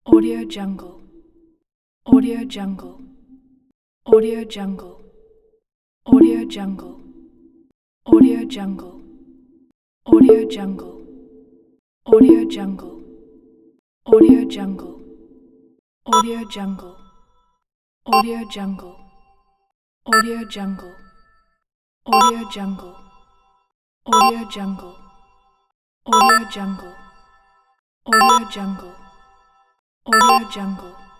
Audio Jungle. Audio Jungle. Audio Jungle. Audio Jungle. Audio Jungle. Audio Jungle. Audio Jungle. Audio Jungle. Audio Jungle. Audio Jungle. Audio Jungle. Audio Jungle. Audio Jungle. Audio Jungle. Audio Jungle. Audio Jungle.